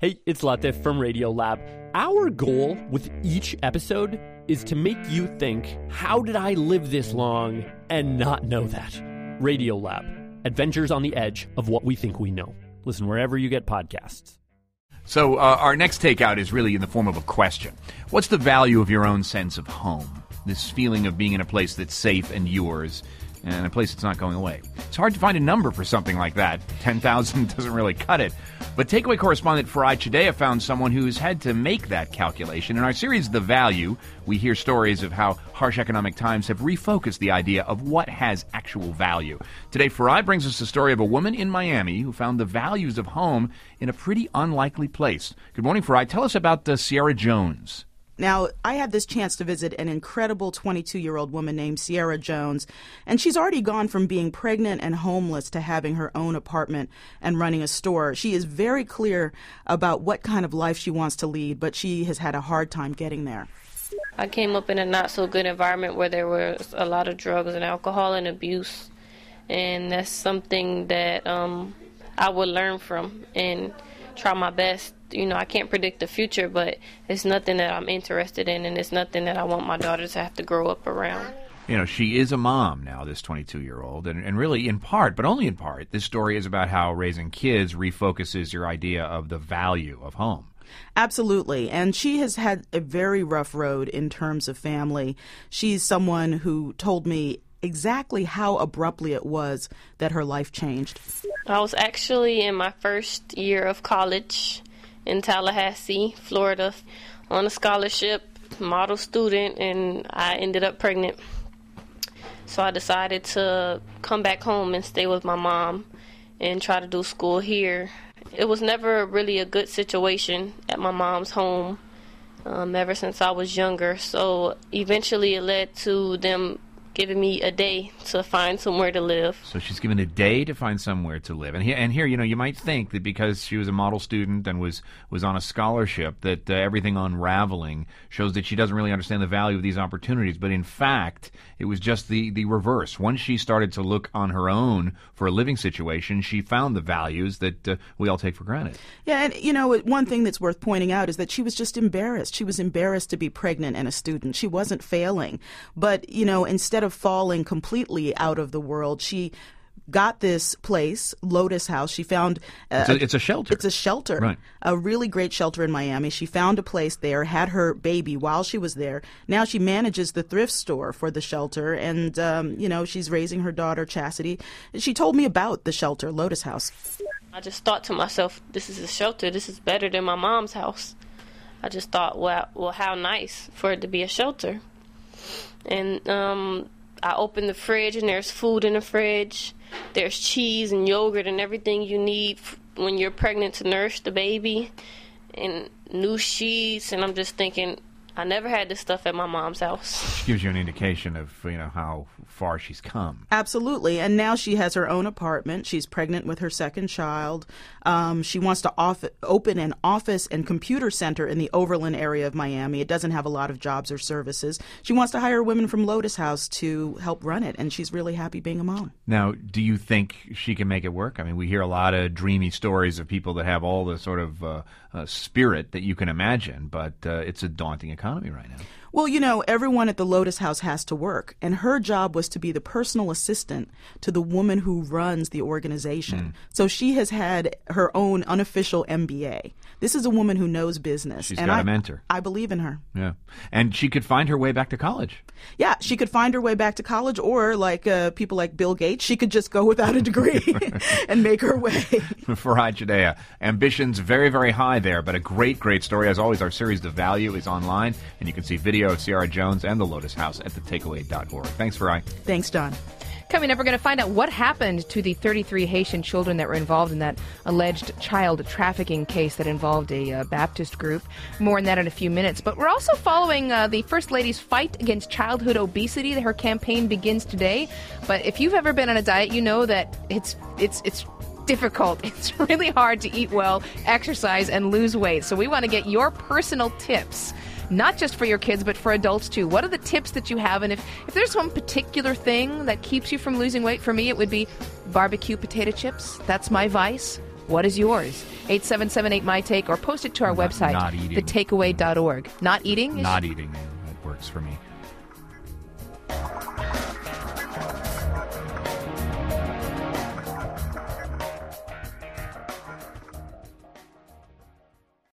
Hey, it's Latif from Radiolab. Our goal with each episode is to make you think, how did I live this long and not know that? Radiolab, adventures on the edge of what we think we know. Listen wherever you get podcasts. So our next takeout is really in the form of a question. What's the value of your own sense of home? This feeling of being in a place that's safe and yours, and a place that's not going away. It's hard to find a number for something like that. 10,000 doesn't really cut it. But takeaway correspondent Farai Chideya found someone who's had to make that calculation. In our series, The Value, we hear stories of how harsh economic times have refocused the idea of what has actual value. Today, Farai brings us the story of a woman in Miami who found the values of home in a pretty unlikely place. Good morning, Farai. Tell us about Sierra Jones. Now, I had this chance to visit an incredible 22-year-old woman named Sierra Jones, and she's already gone from being pregnant and homeless to having her own apartment and running a store. She is very clear about what kind of life she wants to lead, but she has had a hard time getting there. I came up in a not-so-good environment where there was a lot of drugs and alcohol and abuse, and that's something that I would learn from and try my best. You know, I can't predict the future, but it's nothing that I'm interested in, and it's nothing that I want my daughter to have to grow up around. You know, she is a mom now, this 22-year-old, and really in part, but only in part, this story is about how raising kids refocuses your idea of the value of home. Absolutely. And she has had a very rough road in terms of family. She's someone who told me exactly how abruptly it was that her life changed. I was actually in my first year of college in Tallahassee, Florida, on a scholarship, model student, and I ended up pregnant. So I decided to come back home and stay with my mom and try to do school here. It was never really a good situation at my mom's home ever since I was younger. So eventually it led to them giving me a day to find somewhere to live. So she's given a day to find somewhere to live. And here, you know, you might think that because she was a model student and was on a scholarship that everything unraveling shows that she doesn't really understand the value of these opportunities. But in fact, it was just the reverse. Once she started to look on her own for a living situation, she found the values that we all take for granted. Yeah, and, you know, one thing that's worth pointing out is that she was just embarrassed. She was embarrassed to be pregnant and a student. She wasn't failing. But, you know, instead of falling completely out of the world, she got this place, Lotus House. She found it's a shelter. It's a shelter, right. A really great shelter in Miami. She found a place there, had her baby while she was there. Now she manages the thrift store for the shelter, and you know, she's raising her daughter Chastity. She told me about the shelter, Lotus House. I just thought to myself, this is a shelter. This is better than my mom's house. I just thought, well, how nice for it to be a shelter. And I opened the fridge, and there's food in the fridge. There's cheese and yogurt and everything you need when you're pregnant to nurse the baby, and new sheets. And I'm just thinking, I never had this stuff at my mom's house. Which gives you an indication of, you know, how far she's come. Absolutely. And now she has her own apartment. She's pregnant with her second child. She wants to open an office and computer center in the Overland area of Miami. It doesn't have a lot of jobs or services. She wants to hire women from Lotus House to help run it, and she's really happy being a mom. Now, do you think she can make it work? I mean, we hear a lot of dreamy stories of people that have all the sort of spirit that you can imagine, but it's a daunting economy right now. Well, you know, everyone at the Lotus House has to work, and her job was to be the personal assistant to the woman who runs the organization. So she has had her own unofficial MBA. This is a woman who knows business. She's got a mentor. I believe in her. Yeah. And she could find her way back to college. Yeah, she could find her way back to college, or like people like Bill Gates, she could just go without a degree and make her way. Farai Chideya. Ambitions very, very high there, but a great, great story. As always, our series, The Value, is online, and you can see video of Sierra Jones and the Lotus House at thetakeaway.org. Thanks, Farai. Thanks, John. Coming up, we're going to find out what happened to the 33 Haitian children that were involved in that alleged child trafficking case that involved a Baptist group. More on that in a few minutes. But we're also following the First Lady's fight against childhood obesity. Her campaign begins today. But if you've ever been on a diet, you know that it's difficult. It's really hard to eat well, exercise, and lose weight. So we want to get your personal tips, not just for your kids, but for adults too. What are the tips that you have? And if there's one particular thing that keeps you from losing weight, for me it would be barbecue potato chips. That's my vice. What is yours? 877-8MY-TAKE, or post it to our website, not eating. thetakeaway.org. Not eating? Not eating. That works for me.